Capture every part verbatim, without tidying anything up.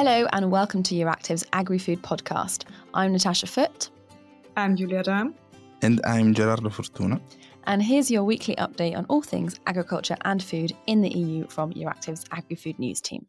Hello and welcome to Euractiv's Agri-Food podcast. I'm Natasha Foote. I'm Julia Dam. And I'm Gerardo Fortuna. And here's your weekly update on all things agriculture and food in the E U from Euractiv's Agri-Food news team.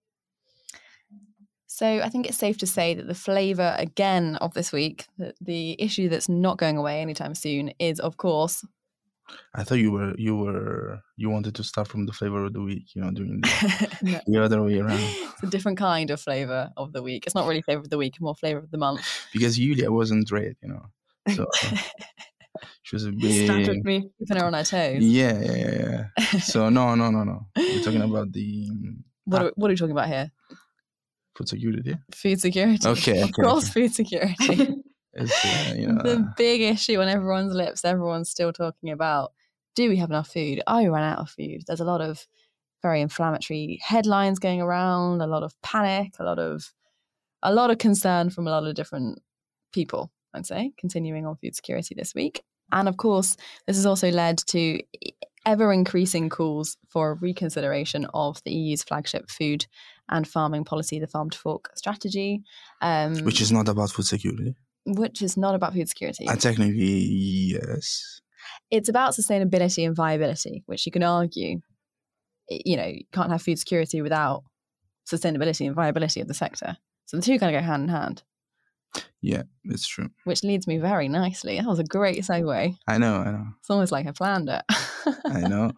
So I think it's safe to say that the flavour again of this week, the, the issue that's not going away anytime soon is, of course... I thought you were you were you wanted to start from the flavour of the week, you know, doing the, no. the other way around. It's a different kind of flavour of the week. It's not really flavour of the week, more flavour of the month. Because Julia wasn't red, you know. So she was a bit started me keeping her on her toes. Yeah, yeah, yeah. yeah. So no, no, no, no. We're talking about the what are, what are we talking about here? Food security. Food security. Okay, of okay, course, okay. food security. It's, uh, you know, the uh, big issue on everyone's lips. Everyone's still talking about: do we have enough food? Are we run out of food? There's a lot of very inflammatory headlines going around. A lot of panic. A lot of a lot of concern from a lot of different people. I'd say continuing on food security this week, and of course, this has also led to ever increasing calls for reconsideration of the E U's flagship food and farming policy, the Farm to Fork strategy, um, which is not about food security. Which is not about food security. Uh, technically, yes. It's about sustainability and viability, which you can argue, you know, you can't have food security without sustainability and viability of the sector. So the two kind of go hand in hand. Yeah, it's true. Which leads me very nicely. That was a great segue. I know, I know. It's almost like I planned it. I know.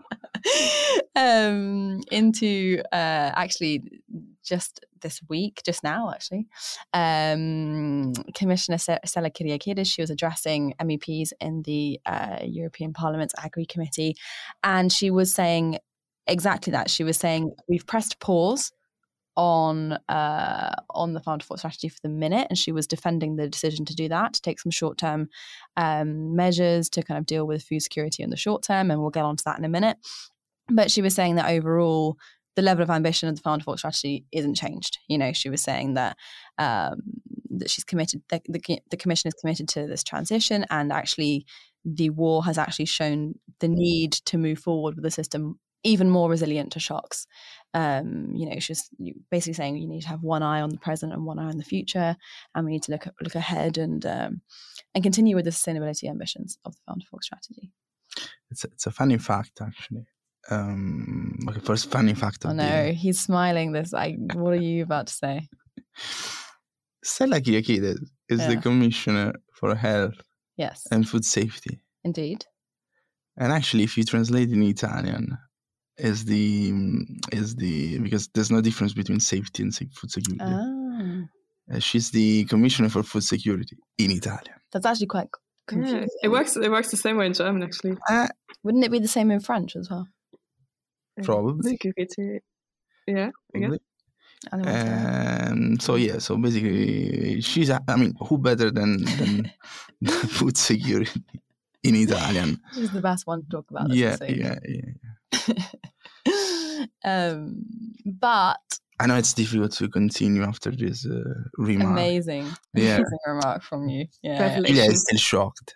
um, into uh, actually just this week, just now actually, um, Commissioner Stella Kyriakides, she was addressing M E Ps in the uh, European Parliament's Agri Committee, and she was saying exactly that. She was saying, we've pressed pause on uh, on the Farm to Fork strategy for the minute, and she was defending the decision to do that, to take some short-term um, measures to kind of deal with food security in the short term, and we'll get onto that in a minute. But she was saying that overall, the level of ambition of the Farm to Fork strategy isn't changed. You know, she was saying that um, that she's committed, the, the, the Commission is committed to this transition, and actually the war has actually shown the need to move forward with the system even more resilient to shocks. Um, you know, she's basically saying you need to have one eye on the present and one eye on the future, and we need to look at, look ahead and um, and continue with the sustainability ambitions of the Farm to Fork strategy. It's a, it's a funny fact, actually. Um, okay, first funny fact. Of oh no, the... he's smiling. This, like, what are you about to say? Stella Kyriakides is yeah. the Commissioner for Health, yes, and Food Safety. Indeed. And actually, if you translate in Italian, is the is the because there's no difference between safety and food security. Ah. Uh, she's the Commissioner for Food Security in Italian. That's actually quite confusing. Yeah, it works. It works the same way in German, actually. Uh, Wouldn't it be the same in French as well? Probably. Security. Yeah, I guess. Um, so yeah, so basically, she's. I mean, who better than than food security in Italian? She's the best one to talk about. This Yeah, week. yeah, yeah, yeah. um, but I know it's difficult to continue after this uh, remark. Amazing, yeah. amazing remark from you. Yeah, yeah, I'm still shocked.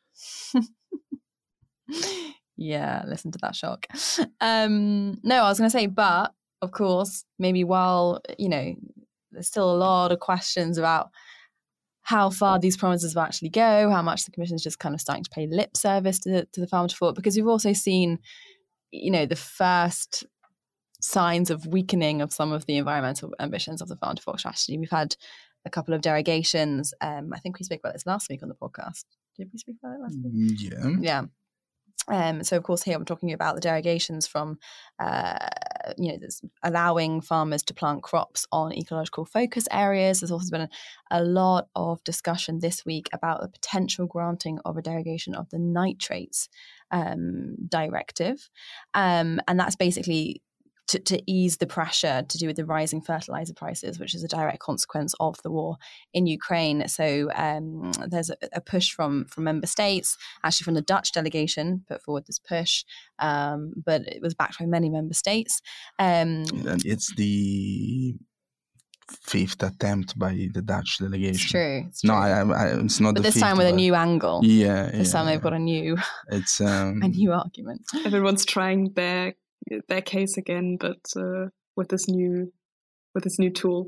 Yeah, listen to that shock. Um, no, I was going to say, but of course, maybe while, you know, there's still a lot of questions about how far these promises will actually go, how much the Commission is just kind of starting to pay lip service to the, to the Farm to Fork, because we've also seen, you know, the first signs of weakening of some of the environmental ambitions of the Farm to Fork strategy. We've had a couple of derogations. Um, I think we spoke about this last week on the podcast. Did we speak about it last week? Yeah. Yeah. Um, so, of course, here I'm talking about the derogations from, uh, you know, this allowing farmers to plant crops on ecological focus areas. There's also been a, a lot of discussion this week about the potential granting of a derogation of the nitrates um, directive. Um, and that's basically to, to ease the pressure to do with the rising fertilizer prices, which is a direct consequence of the war in Ukraine. So um, there's a, a push from, from member states, actually from the Dutch delegation put forward this push, um, but it was backed by many member states. Um, and it's the fifth attempt by the Dutch delegation. It's true. It's true. No, I, I, it's not but the this fifth, time with but... a new angle. Yeah, This yeah, time they've yeah. got a new, it's um... a new argument. Everyone's trying their their case again, but uh, with this new with this new tool.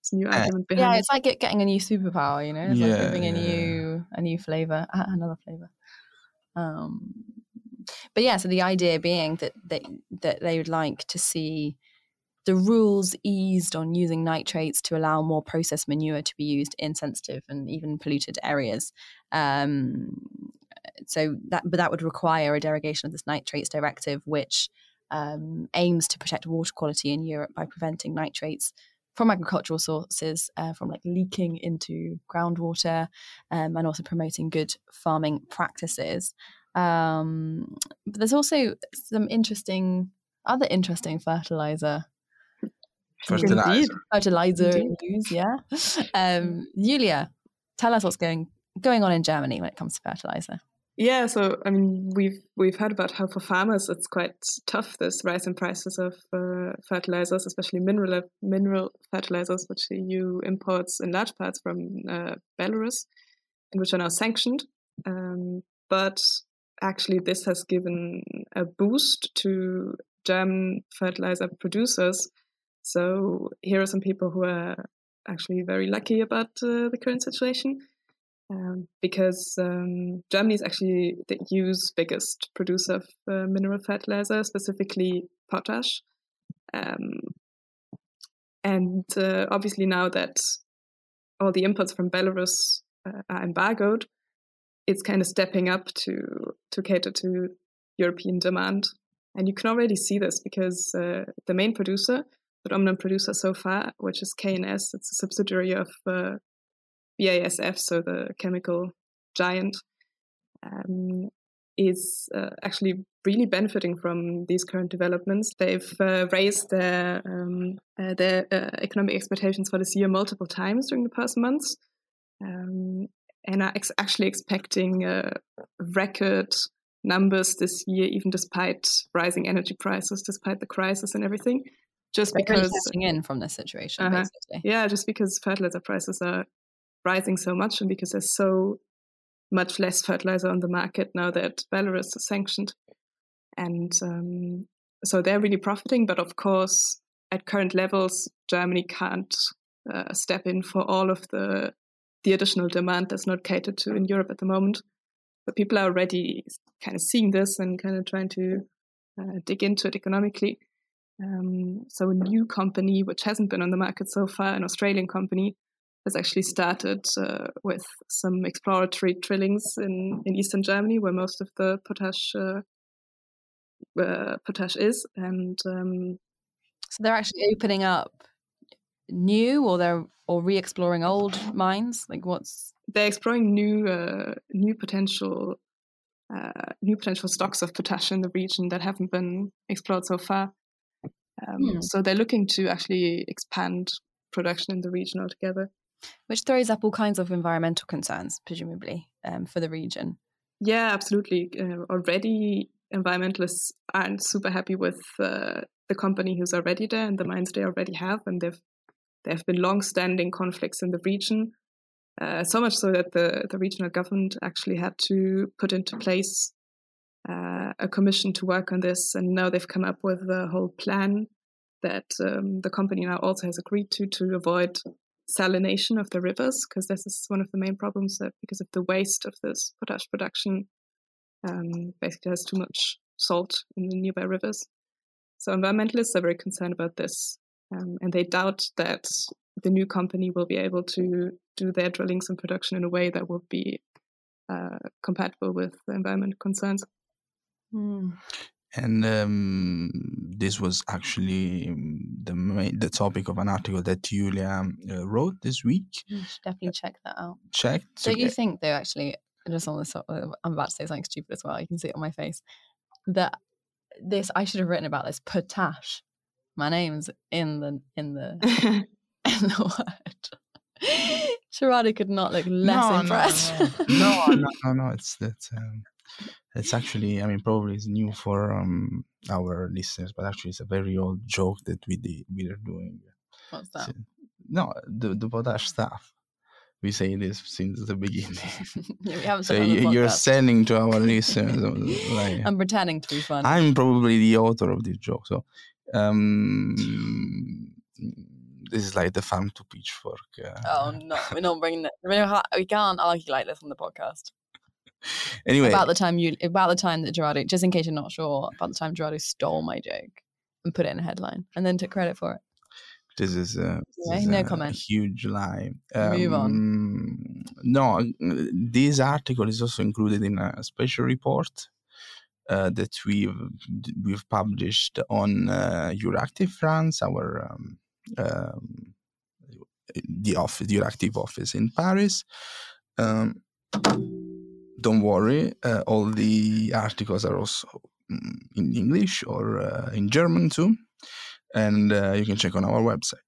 It's a new Uh, argument behind Yeah, it. it's like get, getting a new superpower, you know? It's Yeah, like giving a yeah, new a new flavor, uh, another flavor. Um, but yeah, so the idea being that, that that they would like to see the rules eased on using nitrates to allow more processed manure to be used in sensitive and even polluted areas. Um, so that, but that would require a derogation of this nitrates directive, which um, aims to protect water quality in Europe by preventing nitrates from agricultural sources uh, from like leaking into groundwater, um, and also promoting good farming practices. Um, but there's also some interesting, other interesting fertilizer. fertilizer. Indeed. Fertilizer Indeed. news, yeah. Um, Julia, tell us what's going going on in Germany when it comes to fertilizer. Yeah, so I mean, we've we've heard about how for farmers it's quite tough, this rise in prices of uh, fertilizers, especially mineral mineral fertilizers, which the E U imports in large parts from uh, Belarus, and which are now sanctioned. Um, but actually, this has given a boost to German fertilizer producers. So here are some people who are actually very lucky about uh, the current situation. Um, because um, Germany is actually the E U's biggest producer of uh, mineral fertilizer, specifically potash. Um, and uh, obviously now that all the imports from Belarus uh, are embargoed, it's kind of stepping up to, to cater to European demand. And you can already see this because uh, the main producer, the dominant producer so far, which is K N S, it's a subsidiary of uh, B A S F, so the chemical giant, um, is uh, actually really benefiting from these current developments. They've uh, raised their um, uh, their uh, economic expectations for this year multiple times during the past months, um, and are ex- actually expecting uh, record numbers this year, even despite rising energy prices, despite the crisis and everything. Just They're because really cashing in from this situation, uh-huh. basically. Yeah, just because fertilizer prices are rising so much, and because there's so much less fertilizer on the market now that Belarus is sanctioned. And um, so they're really profiting, but of course, at current levels, Germany can't uh, step in for all of the the additional demand that's not catered to in Europe at the moment. But people are already kind of seeing this and kind of trying to uh, dig into it economically. Um, so a new company, which hasn't been on the market so far, an Australian company, has actually started uh, with some exploratory drillings in, in eastern Germany, where most of the potash uh, uh, potash is. And um, so they're actually opening up new, or they're or re-exploring old mines. Like what's they're exploring new uh, new potential uh, new potential stocks of potash in the region that haven't been explored so far. Um, hmm. So they're looking to actually expand production in the region altogether. Which throws up all kinds of environmental concerns, presumably, um, for the region. Yeah, absolutely. Uh, already, environmentalists aren't super happy with uh, the company who's already there and the mines they already have, and they've there have been long-standing conflicts in the region. Uh, so much so that the, the regional government actually had to put into place uh, a commission to work on this, and now they've come up with a whole plan that um, the company now also has agreed to to avoid salination of the rivers, because this is one of the main problems, that because of the waste of this potash production, um, basically has too much salt in the nearby rivers. So environmentalists are very concerned about this, um, and they doubt that the new company will be able to do their drillings and production in a way that will be uh, compatible with the environmental concerns. Mm. And um, this was actually the main, the topic of an article that Julia uh, wrote this week. You should definitely check that out. Checked. Don't you think, though, actually, just on this, I'm about to say something stupid as well. You can see it on my face. That this, I should have written about this. Potash. My name's in the in the in the word. Sharada could not look less no, impressed. No, no, no, no, no. It's that. Um, it's actually, I mean, probably it's new for um, our listeners, but actually, it's a very old joke that we did, we are doing. What's that? So, no, the the potash stuff. We say this since the beginning. Yeah, we haven't so said it on the you're podcast. selling to our listeners. Like, I'm pretending to be funny. I'm probably the author of this joke. So, um, this is like the farm to pitchfork. Uh, Oh no, we're not bringing it. We can't argue like this on the podcast. Anyway, about the time you, about the time that Gerardo, just in case you're not sure, about the time Gerardo stole my joke and put it in a headline and then took credit for it. This is, uh, this Okay, is no a, comment. a huge lie. Move on. Um, No, this article is also included in a special report uh, that we've we've published on uh, Euractiv France, our um, um, the office, the Euractiv office in Paris. Um, don't worry, uh, all the articles are also mm, in English or uh, in German too, and uh, you can check on our website.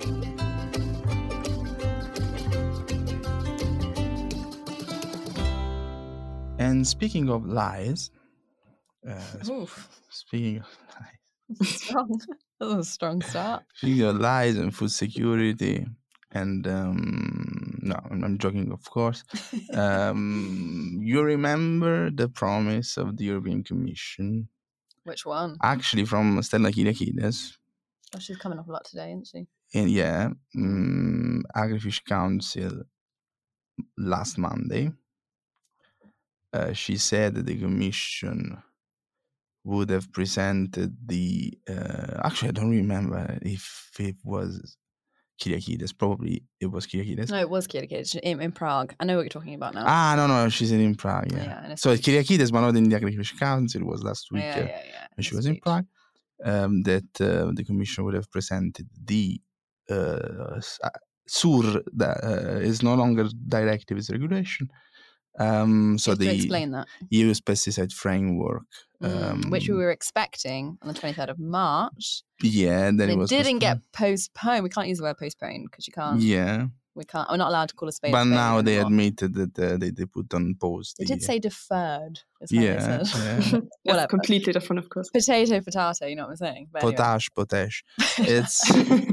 And speaking of lies, uh, Oof. speaking of lies, Strong. That was a strong start. speaking of lies and food security, and um, no, I'm, I'm joking, of course. Um, you remember the promise of the European Commission, Which one? actually from Stella Kyriakides, Oh, she's coming up a lot today, isn't she? and yeah, um, Agrifish Council last Monday. Uh, she said that the Commission would have presented the. Uh, actually, I don't remember if it was Kyriakides. Probably it was Kyriakides. No, it was Kyriakides in, in Prague. I know what you're talking about now. Ah, no, no, she's in Prague. Yeah. Yeah, and it's- So Kyriakides, one of the Agrifish Council, it was last week yeah, uh, yeah, yeah. when she the was in speech. Prague. Um, that uh, the Commission would have presented the uh, S- uh, S U R that uh, is no longer directive, it's regulation. Um, so You have to the explain that. E U pesticide framework. Mm, Um, which we were expecting on the twenty-third of March. yeah, and then And it it was didn't postponed. get postponed. We can't use the word postponed because you can't. Yeah, We can't. We're not allowed to call a spade. a but spade now they anymore. admitted that uh, they, they put on pause. They the, did say deferred. Is how yeah, they said. yeah. That's Whatever. completely different, of course. Potato, potato. You know what I'm saying? But anyway. potash, potash. It's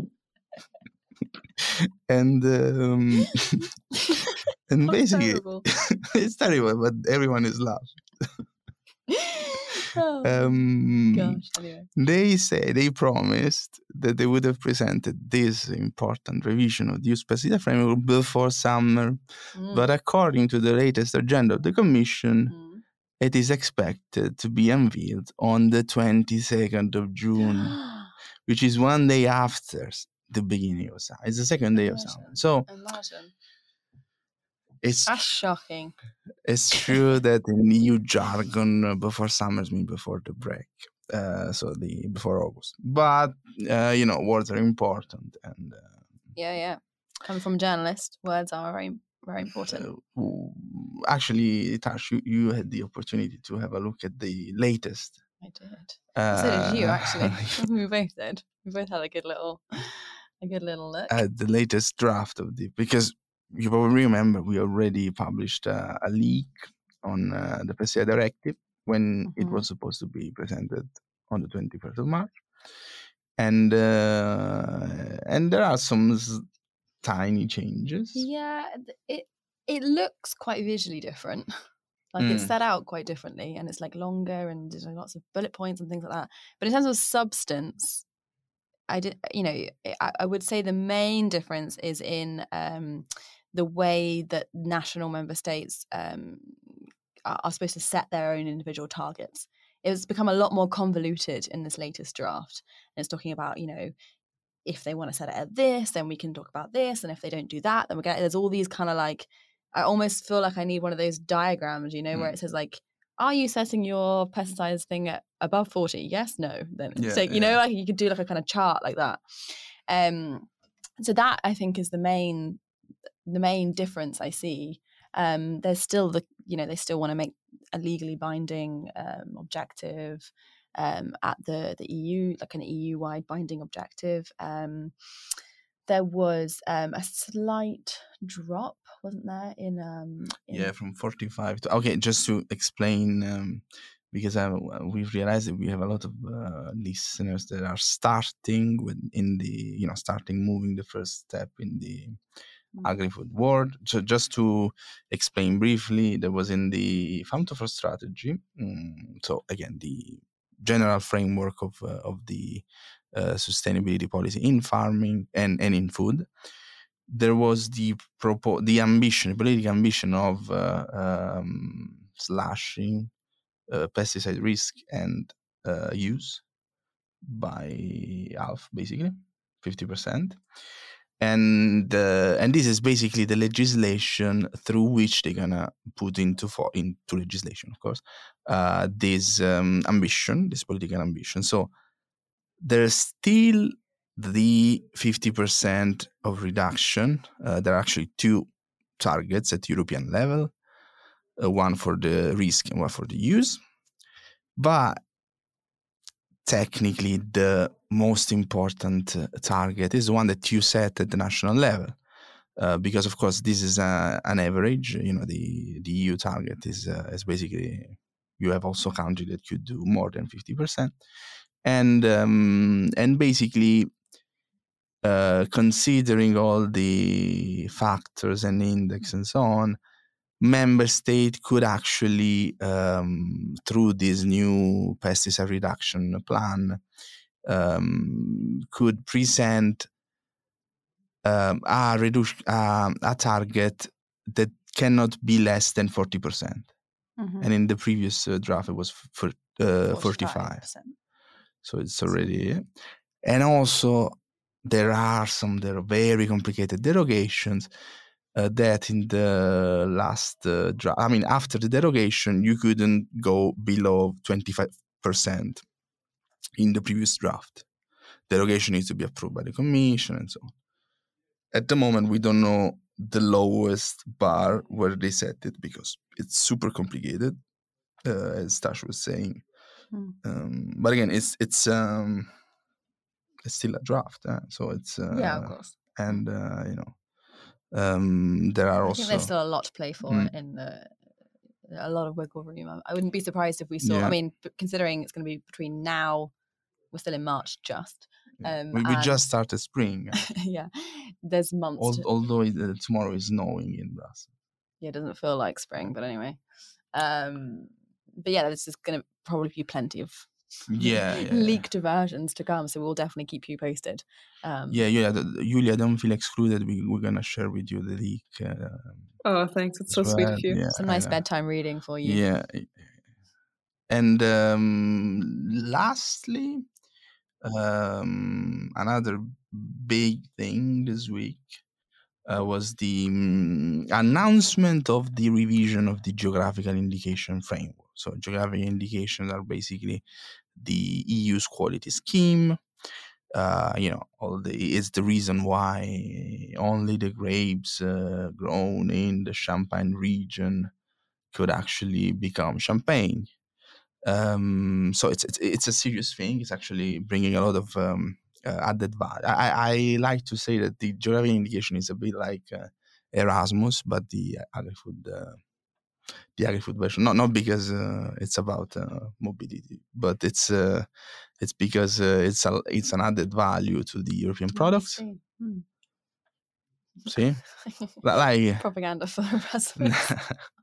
and um, and That's basically terrible. it's terrible, but everyone is laughing. Oh, Um, gosh. Anyway. They say they promised that they would have presented this important revision of the E U pesticide framework before summer, Mm, but according to the latest agenda of the Commission, mm. it is expected to be unveiled on the twenty-second of June, which is one day after the beginning of summer. It's the second day of summer. Imagine. So Imagine. it's That's shocking. it's true that in E U jargon, uh, before summers mean before the break. Uh, so the before August. But uh, you know, words are important, and uh, Yeah, yeah. Coming from a journalist, words are very, very important. uh, actually, Tash, you, you had the opportunity to have a look at the latest. I did. Uh, So did you, actually. We both did. We both had a good little, a good little look. at the latest draft of the, because you probably remember we already published uh, a leak on uh, the pesticide directive when it Mhm. was supposed to be presented on the twenty-first of March, and uh, and there are some s- tiny changes. Yeah, th- it it looks quite visually different. Like it's Mm. set out quite differently, and it's like longer and there's like lots of bullet points and things like that. But in terms of substance, I did, you know, I, I would say the main difference is in um, the way that national member states um, are, are supposed to set their own individual targets. It's become a lot more convoluted in this latest draft, and it's talking about, you know, if they want to set it at this, then we can talk about this, and if they don't do that, then we get. There's all these kind of like, I almost feel like I need one of those diagrams, you know, where Mm. it says like, are you setting your pesticides thing at above forty? Yes, no. Then Yeah, so you know, yeah. like you could do like a kind of chart like that. Um, so that I think is the main, the main difference I see. Um, there's still the, you know, they still want to make a legally binding um, objective um, at the the E U, like an E U wide binding objective. Um, there was um, a slight drop, wasn't there? In, um, in Yeah, from forty-five to okay. Just to explain, um, because I, we've realized that we have a lot of uh, listeners that are starting with in the you know starting moving the first step in the Mm. agri-food world. So just to explain briefly, there was in the Farm to Fork strategy. Um, so again, the general framework of uh, of the uh, sustainability policy in farming and, and in food. There was the propo- the ambition, the political ambition of uh, um, slashing uh, pesticide risk and uh, use by half, basically fifty percent. And uh, and this is basically the legislation through which they're gonna put into for into legislation, of course, uh, this um, ambition, this political ambition. So there's still the fifty percent of reduction. Uh, there are actually two targets at European level, uh, one for the risk and one for the use. But technically, the most important uh, target is the one that you set at the national level. Uh, because, of course, this is a, an average. You know, the, the E U target is, uh, is basically, you have also countries that could do more than fifty percent. And, um, and basically, uh, considering all the factors and index and so on, member state could actually, um, through this new pesticide reduction plan, um, could present um, a, redu- uh, a target that cannot be less than forty percent. Mm-hmm. And in the previous uh, draft, it was for, uh, forty-five. So it's already... And also, there are some there are very complicated derogations uh, that in the last uh, draft, I mean, after the derogation, you couldn't go below twenty-five percent in the previous draft. Derogation needs to be approved by the Commission and so on. At the moment, we don't know the lowest bar where they set it because it's super complicated, uh, as Tash was saying. Mm. Um, but again, it's it's um, it's still a draft, eh? So it's uh, yeah, of course. And uh, you know, um, there are I also. think there's still a lot to play for mm. in the a lot of wiggle room. I wouldn't be surprised if we saw. Yeah. I mean, considering it's going to be between now, we're still in March, just. Um, we we just started spring. Yeah, there's months. Al- to... Although it, uh, tomorrow is snowing in Brussels. Yeah, it doesn't feel like spring, but anyway. Um, but yeah, this is going to probably be plenty of yeah, yeah leaked yeah. versions to come, so we'll definitely keep you posted. Um, yeah, yeah, the, Julia, don't feel excluded. We we're gonna share with you the leak. Uh, oh, thanks! It's so well. sweet of you. Yeah, some nice bedtime reading for you. Yeah, and um, lastly. Um, another big thing this week uh, was the um, announcement of the revision of the geographical indication framework. So geographical indications are basically the E U's quality scheme. Uh, you know, all the it's the reason why only the grapes uh, grown in the Champagne region could actually become champagne. Um, so it's, it's it's a serious thing. It's actually bringing a lot of um, uh, added value. I, I like to say that the geographical indication is a bit like uh, Erasmus, but the agri-food uh, the agri-food version. Not not because uh, it's about uh, mobility, but it's uh, it's because uh, it's a, it's an added value to the European products. See, hmm. See? Like propaganda for Erasmus.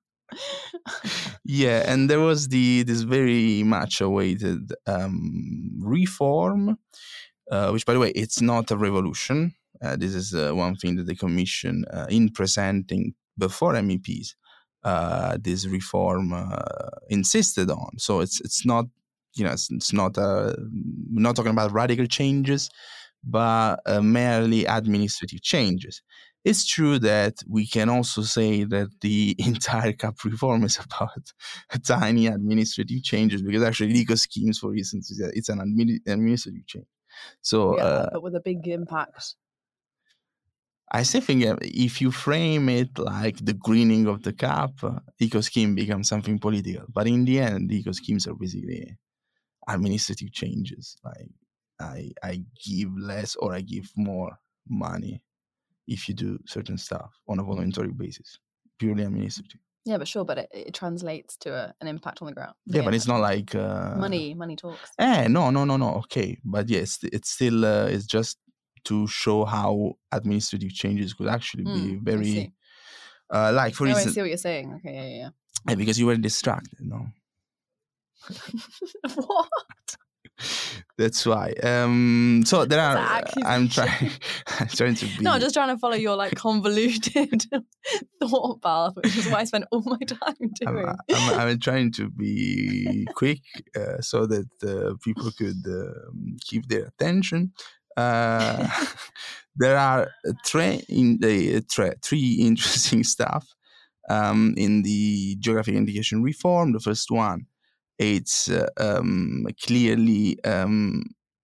Yeah, and there was the this very much awaited um, reform, uh, which, by the way, it's not a revolution. Uh, this is uh, one thing that the Commission, uh, in presenting before M E Ps, uh, this reform uh, insisted on. So it's it's not, you know, it's, it's not a, we're not talking about radical changes, but uh, merely administrative changes. It's true that we can also say that the entire C A P reform is about tiny administrative changes, because actually legal schemes, for instance, it's an admi- administrative change. So, yeah, uh, but with a big impact. I still think if you frame it like the greening of the C A P, eco scheme becomes something political. But in the end, the eco schemes are basically administrative changes. Like I, I give less or I give more money if you do certain stuff on a voluntary basis, purely administrative. Yeah, but sure, but it, it translates to a, an impact on the ground. Yeah, but it's not like uh, money. Money talks. Eh, no, no, no, no. Okay, but yes, it's still uh, it's just to show how administrative changes could actually mm, be very, uh, like for oh, instance. I see what you're saying. Okay, yeah, yeah. yeah. Because you were distracted, no. What? That's why. Um, so there are. That's I'm trying. I'm trying to be. No, I'm just trying to follow your like convoluted thought path, which is what I spend all my time doing. I'm, I'm, I'm trying to be quick uh, so that uh, people could uh, keep their attention. Uh, there are three in the tre- three interesting stuff um, in the geographic indication reform. The first one, it's uh, um, clearly um,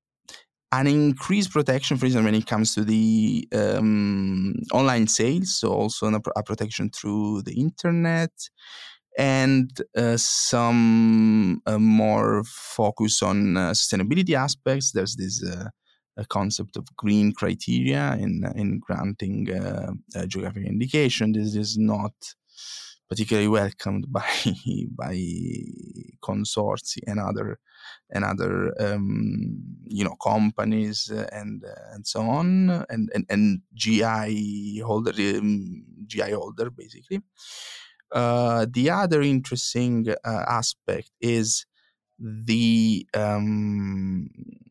an increased protection, for instance, when it comes to the um, online sales, so also a, a protection through the internet, and uh, some uh, more focus on uh, sustainability aspects. There's this uh, a concept of green criteria in in granting uh, a geographic indication. This is not particularly welcomed by by consortia and other and other um, you know companies and uh, and so on, and and, and G I holder um, G I holder basically. Uh, the other interesting uh, aspect is the um,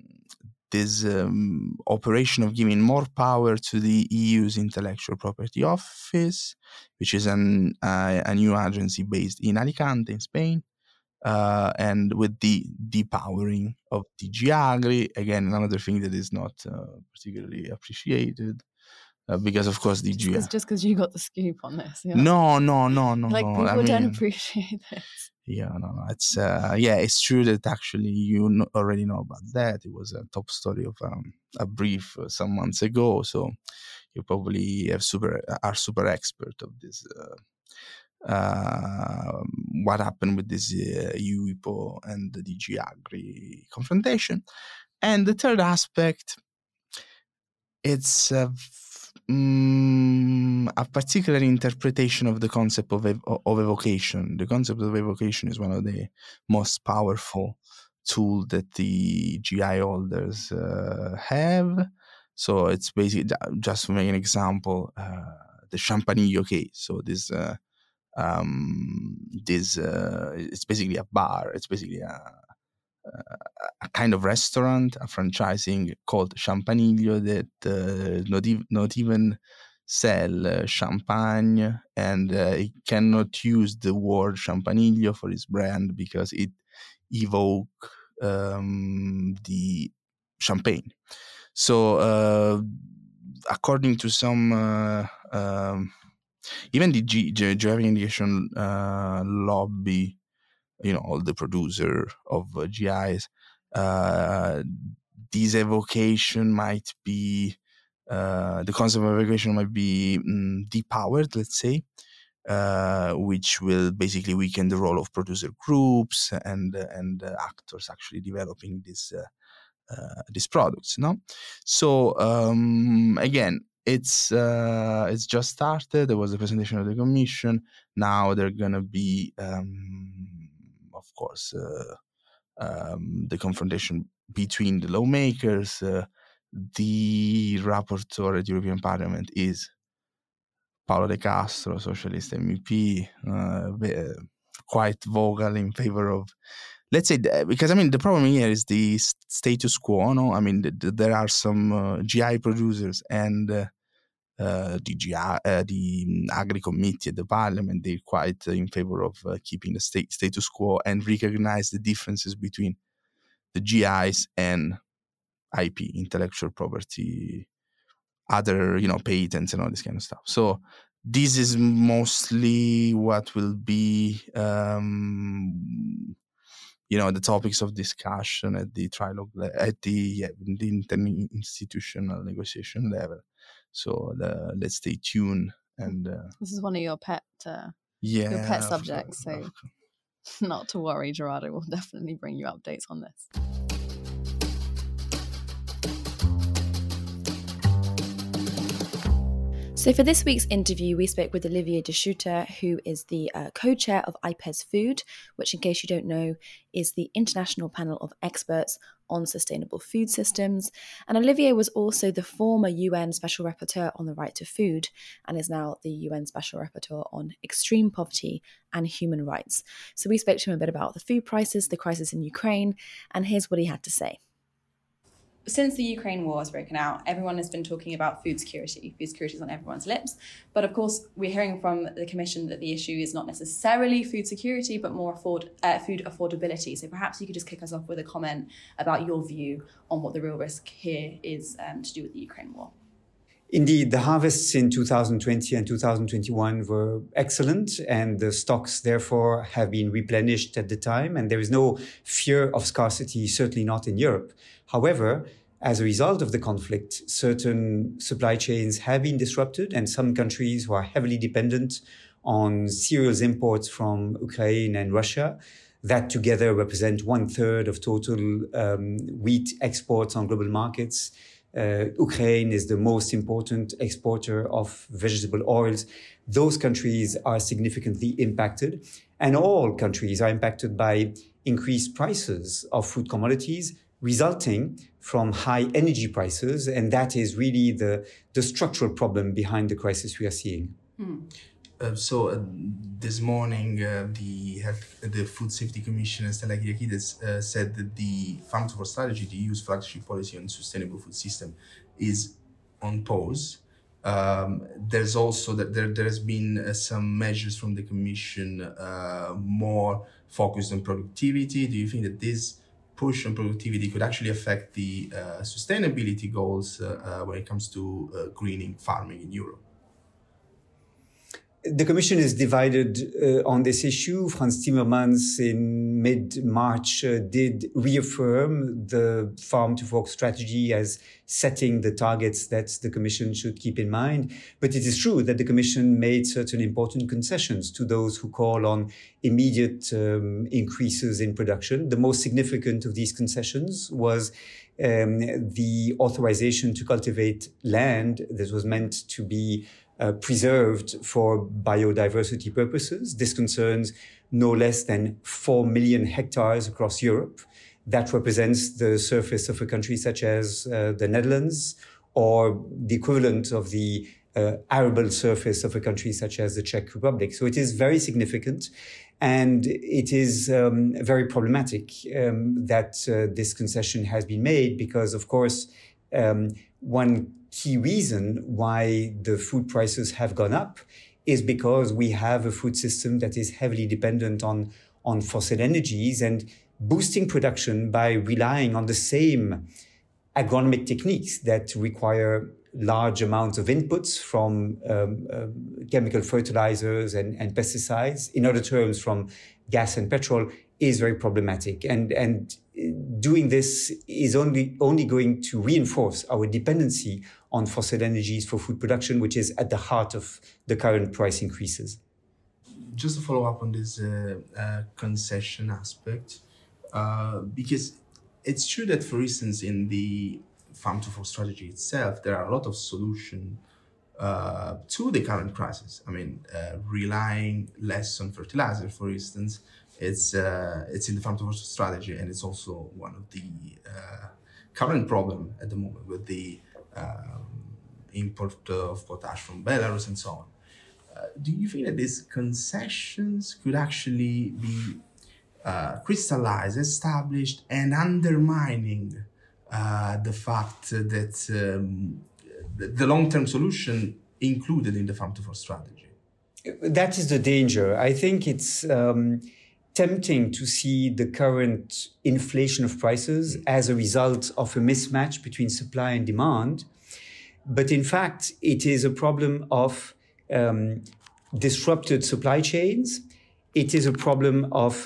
this um, operation of giving more power to the E U's Intellectual Property Office, which is an uh, a new agency based in Alicante, in Spain, uh, and with the depowering of D G Agri, again, another thing that is not uh, particularly appreciated. Uh, because of course D G Agri. Just because you got the scoop on this. Yeah. No, no, no, no. Like no. people I mean, don't appreciate this. Yeah, no, no. It's uh, yeah, it's true that actually you know, already know about that. It was a top story of um, a brief uh, some months ago, so you probably have super are super expert of this. Uh, uh, what happened with this uh, E U I P O and the D G Agri confrontation, and the third aspect, it's uh, Mm, a particular interpretation of the concept of ev- of evocation. The concept of evocation is one of the most powerful tools that the G I holders uh, have. So it's basically, just to make an example, uh, the Champanillo case. So this uh, um, this uh, it's basically a bar. It's basically a a kind of restaurant, a franchising called Champanillo that uh, not, ev- not even sell uh, champagne, and uh, it cannot use the word Champanillo for its brand because it evoke um, the champagne. So uh, according to some uh, um, even the G- G- geographic indication uh, lobby, you know, all the producer of uh, G Is, uh, this evocation might be, uh, the concept of evocation might be um, depowered, let's say, uh, which will basically weaken the role of producer groups and uh, and uh, actors actually developing this uh, uh, these products. No, so um, again, it's uh, it's just started. There was a presentation of the commission. Now they're gonna be. Um, Of course, uh, um, the confrontation between the lawmakers. Uh, the rapporteur at the European Parliament is Paolo De Castro, Socialist M E P, uh, quite vocal in favor of, let's say, because I mean, the problem here is the status quo. No, I mean, the, the, there are some uh, G I producers and uh, Uh, the, G I, uh, the Agri Committee at the Parliament, they're quite uh, in favor of uh, keeping the state status quo and recognize the differences between the G Is and I P, intellectual property, other, you know, patents and all this kind of stuff. So this is mostly what will be, um, you know, the topics of discussion at the trilogue, at the, yeah, the interinstitutional negotiation level. So the, let's stay tuned. And uh, this is one of your pet, uh, yeah, your pet subjects. Course, so not to worry, Gerardo will definitely bring you updates on this. So for this week's interview, we spoke with Olivier De Schutter, who is the uh, co-chair of I P E S Food, which, in case you don't know, is the international panel of experts on sustainable food systems. And Olivier was also the former U N Special Rapporteur on the right to food and is now the U N Special Rapporteur on extreme poverty and human rights. So we spoke to him a bit about the food prices, the crisis in Ukraine, and here's what he had to say. since the Ukraine war has broken out, everyone has been talking about food security. Food security is on everyone's lips. But of course, we're hearing from the Commission that the issue is not necessarily food security, but more afford, uh, food affordability. So perhaps you could just kick us off with a comment about your view on what the real risk here is um, to do with the Ukraine war. Indeed, the harvests in two thousand twenty and two thousand twenty-one were excellent, and the stocks therefore have been replenished at the time, and there is no fear of scarcity, certainly not in Europe. However, as a result of the conflict, certain supply chains have been disrupted, and some countries who are heavily dependent on cereals imports from Ukraine and Russia, that together represent one third of total um, wheat exports on global markets. Uh, Ukraine is the most important exporter of vegetable oils. Those countries are significantly impacted, and all countries are impacted by increased prices of food commodities resulting from high energy prices, and that is really the, the structural problem behind the crisis we are seeing. Hmm. Uh, so uh, this morning, uh, the health, the Food Safety Commissioner Stella Kyriakides uh, said that the Farm to Fork strategy, the E U's flagship policy on sustainable food system, is on pause. Um, there's also that there there has been uh, some measures from the Commission uh, more focused on productivity. Do you think that this push on productivity could actually affect the uh, sustainability goals uh, uh, when it comes to uh, greening farming in Europe? The Commission is divided uh, on this issue. Frans Timmermans in mid-March uh, did reaffirm the Farm to Fork strategy as setting the targets that the Commission should keep in mind. But it is true that the Commission made certain important concessions to those who call on immediate um, increases in production. The most significant of these concessions was um, the authorization to cultivate land that was meant to be Uh, preserved for biodiversity purposes. This concerns no less than four million hectares across Europe. That represents the surface of a country such as uh, the Netherlands, or the equivalent of the uh, arable surface of a country such as the Czech Republic. So it is very significant, and it is um, very problematic um, that uh, this concession has been made, because, of course, um, one key reason why the food prices have gone up is because we have a food system that is heavily dependent on, on fossil energies, and boosting production by relying on the same agronomic techniques that require large amounts of inputs from um, um, chemical fertilizers and, and pesticides, in other terms from gas and petrol, is very problematic. And, and doing this is only, only going to reinforce our dependency on fossil energies for food production, which is at the heart of the current price increases. Just to follow up on this uh, uh, concession aspect, uh, because it's true that, for instance, in the Farm to Fork strategy itself, there are a lot of solutions uh, to the current crisis. I mean, uh, relying less on fertilizer, for instance, it's uh, it's in the Farm to Fork strategy, and it's also one of the uh, current problem at the moment with the um, import of potash from Belarus and so on. Uh, do you think that these concessions could actually be uh, crystallized, established, and undermining uh, the fact that um, the long-term solution included in the Farm to Fork strategy? That is the danger. I think it's um, tempting to see the current inflation of prices mm. as a result of a mismatch between supply and demand. But in fact, it is a problem of um, disrupted supply chains. It is a problem of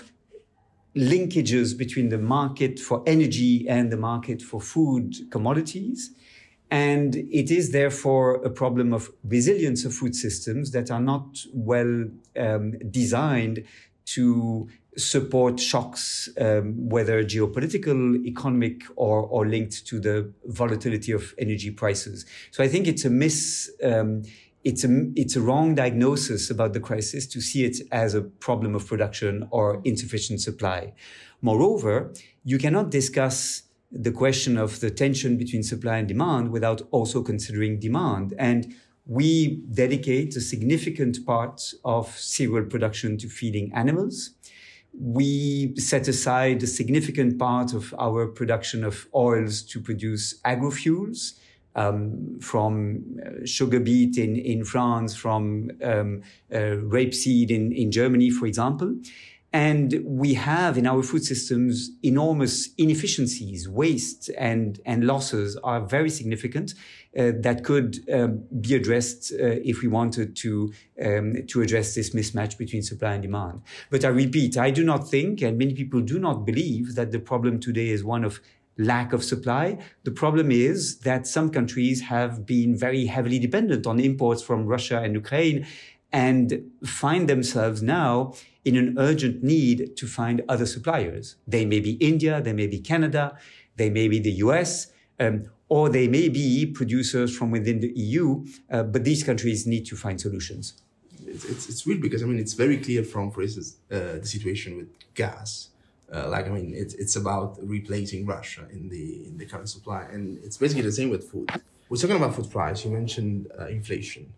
linkages between the market for energy and the market for food commodities. And it is therefore a problem of resilience of food systems that are not well um, designed to support shocks, um, whether geopolitical, economic, or, or linked to the volatility of energy prices. So I think it's a miss, um, it's a, it's a wrong diagnosis about the crisis to see it as a problem of production or insufficient supply. Moreover, you cannot discuss the question of the tension between supply and demand without also considering demand. And we dedicate a significant part of cereal production to feeding animals. we set aside a significant part of our production of oils to produce agrofuels, um, from uh, sugar beet in, in France, from um, uh, rapeseed in, in Germany, for example. And we have in our food systems enormous inefficiencies, waste and, and losses are very significant uh, that could um, be addressed uh, if we wanted to, um, to address this mismatch between supply and demand. But I repeat, I do not think, and many people do not believe, that the problem today is one of lack of supply. The problem is that some countries have been very heavily dependent on imports from Russia and Ukraine and find themselves now in an urgent need to find other suppliers. They may be India, they may be Canada, they may be the U S, um, or they may be producers from within the E U, uh, but these countries need to find solutions. It's, it's, it's weird because, I mean, it's very clear from, for instance, uh, the situation with gas. Uh, like, I mean, it's, it's about replacing Russia in the, in the current supply. And it's basically the same with food. We're talking about food price. You mentioned uh, inflation.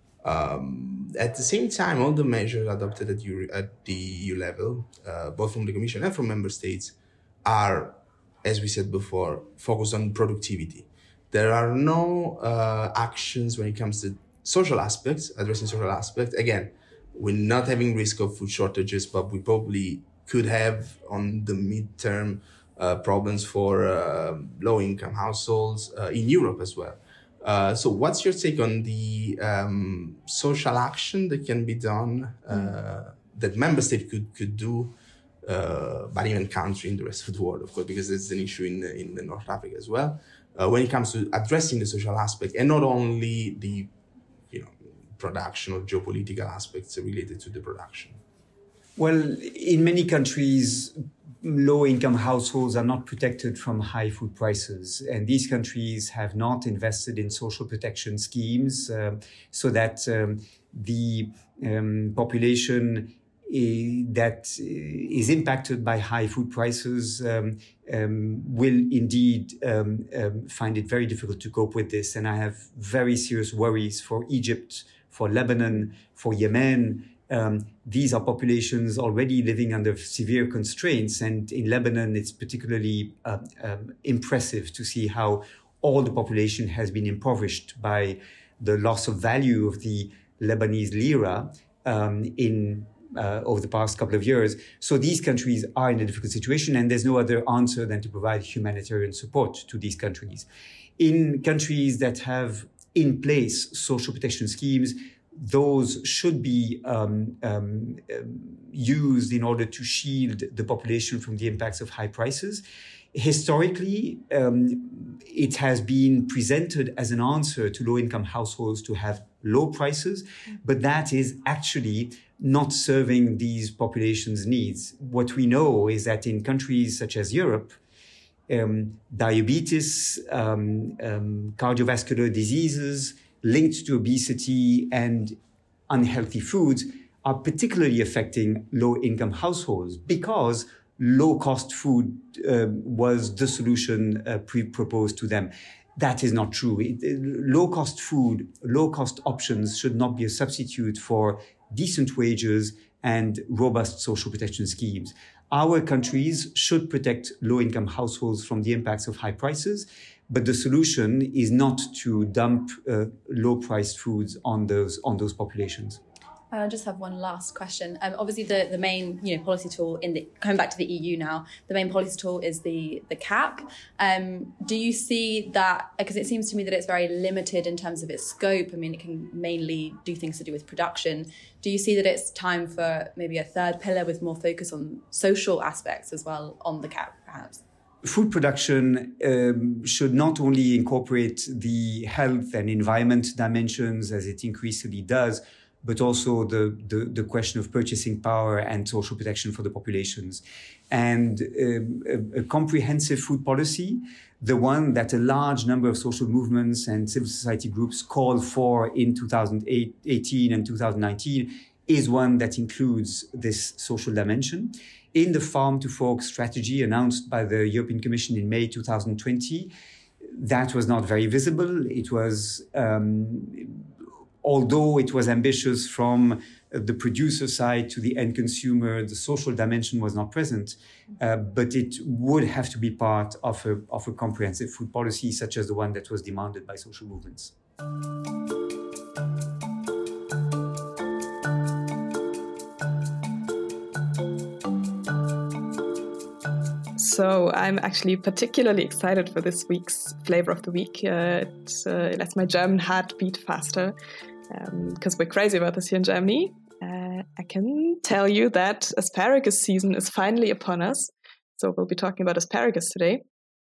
Um, at the same time, all the measures adopted at, Euro, at the E U level, uh, both from the Commission and from member states, are, as we said before, focused on productivity. There are no uh, actions when it comes to social aspects, addressing social aspects. Again, we're not having risk of food shortages, but we probably could have on the midterm uh, problems for uh, low-income households uh, in Europe as well. Uh, so what's your take on the um, social action that can be done, uh, that member state could, could do, uh, but even country in the rest of the world, of course, because it's an issue in the, in the North Africa as well, uh, when it comes to addressing the social aspect and not only the, you know, production or geopolitical aspects related to the production? Well, in many countries, low-income households are not protected from high food prices. And these countries have not invested in social protection schemes uh, so that um, the um, population uh, that is impacted by high food prices um, um, will indeed um, um, find it very difficult to cope with this. And I have very serious worries for Egypt, for Lebanon, for Yemen. Um, these are populations already living under severe constraints. And in Lebanon, it's particularly uh, um, impressive to see how all the population has been impoverished by the loss of value of the Lebanese lira um, in uh, over the past couple of years. So these countries are in a difficult situation, and there's no other answer than to provide humanitarian support to these countries. In countries that have in place social protection schemes, those should be um, um, used in order to shield the population from the impacts of high prices. Historically, um, it has been presented as an answer to low-income households to have low prices, but that is actually not serving these populations' needs. What we know is that in countries such as Europe, um, diabetes, um, um, cardiovascular diseases linked to obesity and unhealthy foods are particularly affecting low-income households because low-cost food uh, was the solution uh, pre- proposed to them. That is not true. It, low-cost food, low-cost options should not be a substitute for decent wages and robust social protection schemes. Our countries should protect low-income households from the impacts of high prices, but the solution is not to dump uh, low-priced foods on those on those populations. I just have one last question. Um, obviously, the, the main you know policy tool in the coming back to the E U now, the main policy tool is the the cap. Um, do you see that? Because it seems to me that it's very limited in terms of its scope. I mean, it can mainly do things to do with production. Do you see that it's time for maybe a third pillar with more focus on social aspects as well on the cap, perhaps? Food production um, should not only incorporate the health and environment dimensions as it increasingly does, but also the, the, the question of purchasing power and social protection for the populations. And um, a, a comprehensive food policy, the one that a large number of social movements and civil society groups called for in two thousand eighteen and two thousand nineteen, is one that includes this social dimension. In the Farm to Fork strategy announced by the European Commission in May two thousand twenty, that was not very visible. It was... Um, Although it was ambitious from the producer side to the end consumer, the social dimension was not present, uh, but it would have to be part of a, of a comprehensive food policy such as the one that was demanded by social movements. So I'm actually particularly excited for this week's Flavor of the Week. Uh, it uh, lets my German heart beat faster because um, we're crazy about this here in Germany. Uh, I can tell you that asparagus season is finally upon us. So we'll be talking about asparagus today.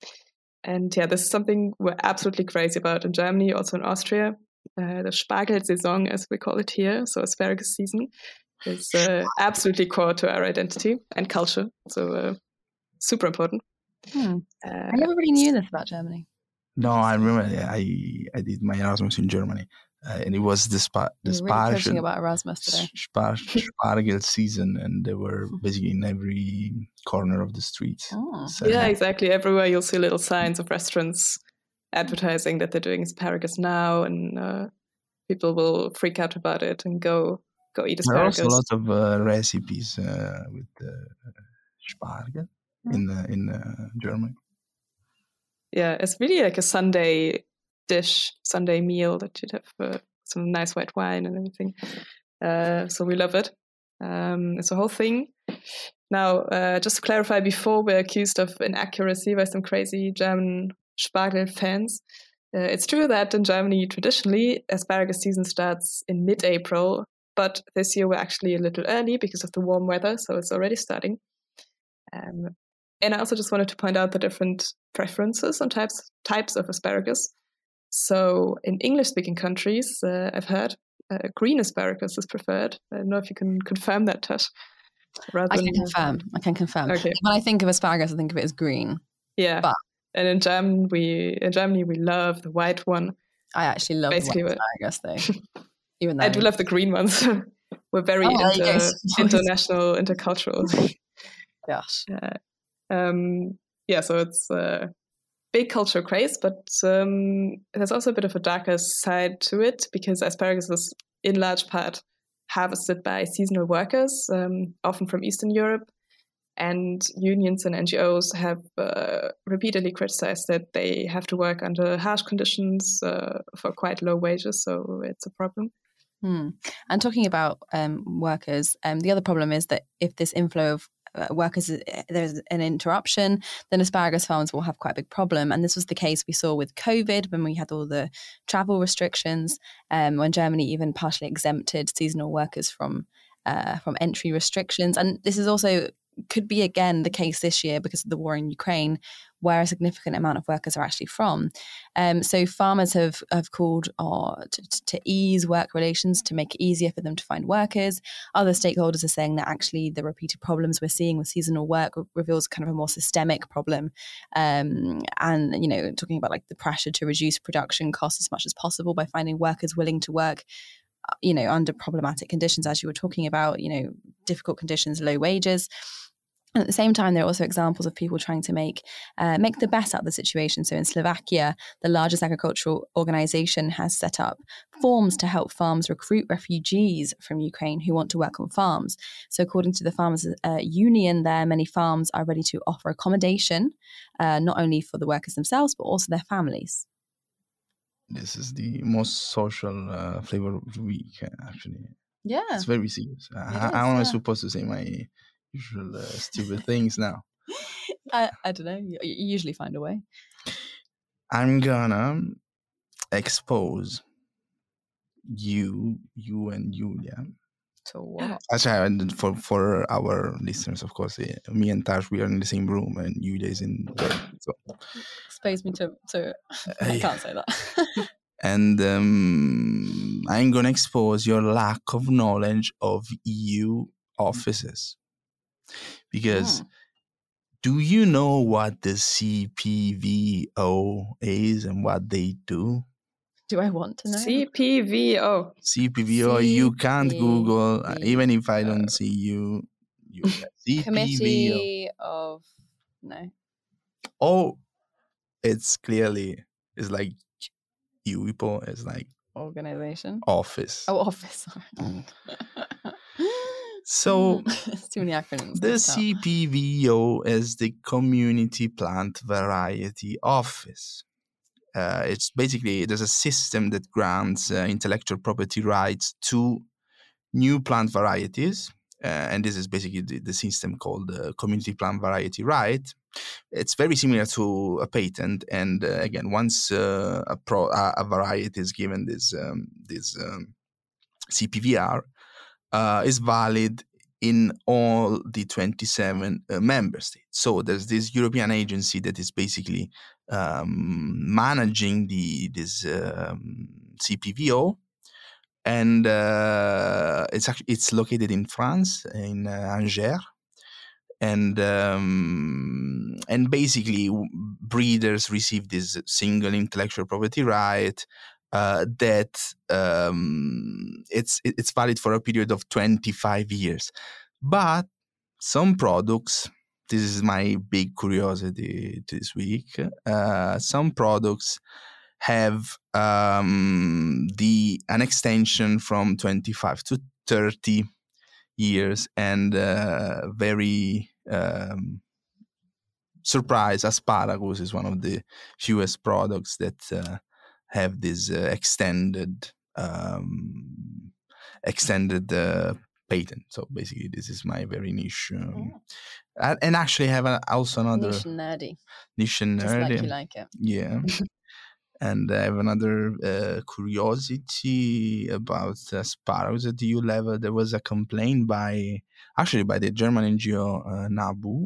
And yeah, this is something we're absolutely crazy about in Germany, also in Austria. Uh, the Spargelsaison, as we call it here, so asparagus season, is uh, absolutely core to our identity and culture. So uh, super important. Hmm. Uh, I never really knew this about Germany. No, I remember I I did my Erasmus in Germany, uh, and it was the spa the You're really coaching spargel about Erasmus today. spar, spargel season, and they were basically in every corner of the street. Oh. So, Yeah, exactly. Everywhere you'll see little signs of restaurants advertising that they're doing asparagus now, and uh, people will freak out about it and go go eat there are asparagus. also a lot of uh, recipes uh, with uh, spargel in uh, in uh, Germany. Yeah, it's really like a Sunday dish, Sunday meal that you'd have uh, some nice white wine and everything. Uh, so we love it. Um, it's a whole thing. Now, uh, just to clarify, before we're accused of inaccuracy by some crazy German Spargel fans, uh, it's true that in Germany, traditionally, asparagus season starts in mid-April, but this year we're actually a little early because of the warm weather, so it's already starting. Um, and I also just wanted to point out the different preferences on types types of asparagus. So in English-speaking countries, uh, I've heard uh, green asparagus is preferred. I don't know if you can confirm that, Tash. I can than, confirm. I can confirm. Okay. When I think of asparagus, I think of it as green. Yeah. But and in German, we in Germany we love the white one. I actually love Basically, the white asparagus, though. Even though I do love the green ones. We're very oh, inter, international, intercultural. Gosh. Uh, um, yeah, so it's a big cultural craze, but um, there's also a bit of a darker side to it because asparagus is in large part harvested by seasonal workers, um, often from Eastern Europe. And unions and N G Os have uh, repeatedly criticized that they have to work under harsh conditions uh, for quite low wages, so it's a problem. Hmm. And talking about um, workers, um, the other problem is that if this inflow of uh, workers, there's an interruption, then asparagus farms will have quite a big problem. And this was the case we saw with COVID when we had all the travel restrictions, um, when Germany even partially exempted seasonal workers from uh, from entry restrictions. And this is also could be again the case this year because of the war in Ukraine, where a significant amount of workers are actually from. Um, so farmers have, have called uh, to, to ease work relations, to make it easier for them to find workers. Other stakeholders are saying that actually the repeated problems we're seeing with seasonal work re- reveals kind of a more systemic problem. Um, and, you know, talking about like the pressure to reduce production costs as much as possible by finding workers willing to work you know, under problematic conditions, as you were talking about, you know, difficult conditions, low wages. And at the same time, there are also examples of people trying to make uh, make the best out of the situation. So in Slovakia, the largest agricultural organization has set up forms to help farms recruit refugees from Ukraine who want to work on farms. So according to the Farmers uh, Union there, many farms are ready to offer accommodation, uh, not only for the workers themselves, but also their families. This is the most social uh, flavor of the week, actually. Yeah. It's very serious. I, is, I am yeah. supposed to say my usual uh, stupid things now. I, I don't know. You, you usually find a way. I'm gonna expose you, you and Julia. To what? Actually, for, for our listeners, of course, yeah, me and Tash, we are in the same room and Julia is in the so. Expose me to, to I can't say that. And um, I'm going to expose your lack of knowledge of E U offices. Because oh. do you know what the C P V O is and what they do? Do I want to know? C P V O. C P V O, you can't Google, uh, even if I don't see you. you C P V O. Committee of, no. Oh, it's clearly, it's like U I P O, it's like organization. Office. Oh, office. So Mm. Too many acronyms. the Let's start. C P V O is the Community Plant Variety Office. Uh, it's basically, there's a system that grants uh, intellectual property rights to new plant varieties. Uh, and this is basically the, the system called the Community Plant Variety Right. It's very similar to a patent. And uh, again, once uh, a, pro, a, a variety is given this, um, this um, C P V R, uh, is valid in all the twenty-seven uh, member states. So there's this European agency that is basically um, managing the this um, C P V O, and uh, it's actually it's located in France, in uh, Angers, and um, and basically breeders receive this single intellectual property right. Uh, that um, it's it's valid for a period of twenty-five years, but some products. This is my big curiosity this week. Uh, some products have um, the an extension from twenty-five to thirty years, and uh, very um, surprise. Asparagus is one of the fewest products that. Uh, have this uh, extended um, extended uh, patent. So basically, this is my very niche. Um, Oh. and, and actually, I have a, also another Niche and nerdy. niche and Just nerdy. like you like it. Yeah. And I have another uh, curiosity about asparagus at the E U level. There was a complaint by actually by the German N G O uh, NABU.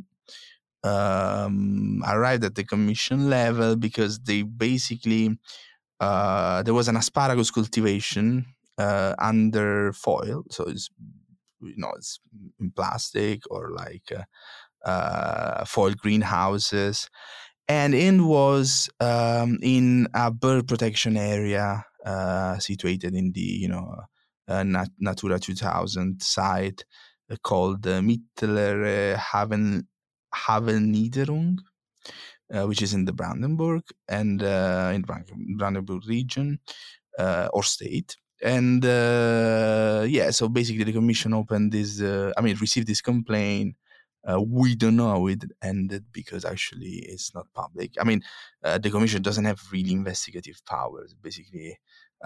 Um, arrived at the commission level because they basically uh, there was an asparagus cultivation uh, under foil, so it's you know it's in plastic or like uh, uh, foil greenhouses, and it was um, in a bird protection area uh, situated in the you know uh, Nat- Natura two thousand site uh, called uh, Mittlere Haven. Havelniederung, uh, which is in the Brandenburg and uh, in Brandenburg region uh, or state. And uh, yeah, so basically the commission opened this, uh, I mean, received this complaint. Uh, we don't know how it ended because actually it's not public. I mean, uh, the commission doesn't have really investigative powers. Basically,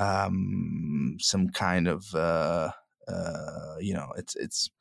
um, some kind of, uh, uh, you know, it's, it's,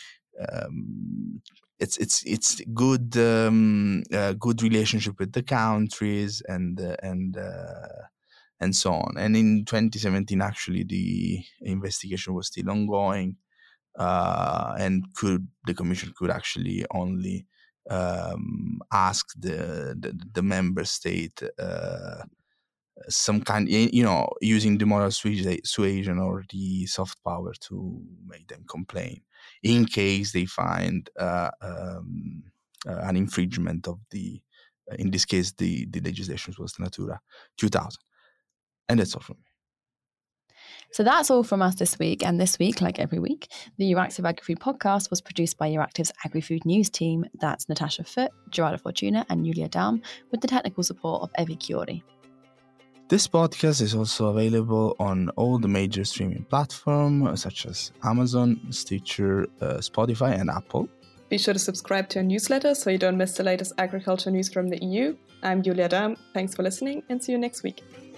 um, it's it's it's good um, uh, good relationship with the countries and uh, and uh, and so on. And in twenty seventeen, actually, the investigation was still ongoing, uh, and could the commission could actually only um, ask the, the the member state. Uh, some kind, you know, using the moral suasion or the soft power to make them complain in case they find uh, um, uh, an infringement of the, uh, in this case, the, the legislation was Natura two thousand. And that's all from me. So that's all from us this week. And this week, like every week, the Euractiv Agri-Food podcast was produced by Euractiv's Agri-Food News team. That's Natasha Foote, Gerardo Fortuna and Julia Daum, with the technical support of Evi Chiori. This podcast is also available on all the major streaming platforms such as Amazon, Stitcher, uh, Spotify, and Apple. Be sure to subscribe to our newsletter so you don't miss the latest agriculture news from the E U. I'm Julia Daum. Thanks for listening and see you next week.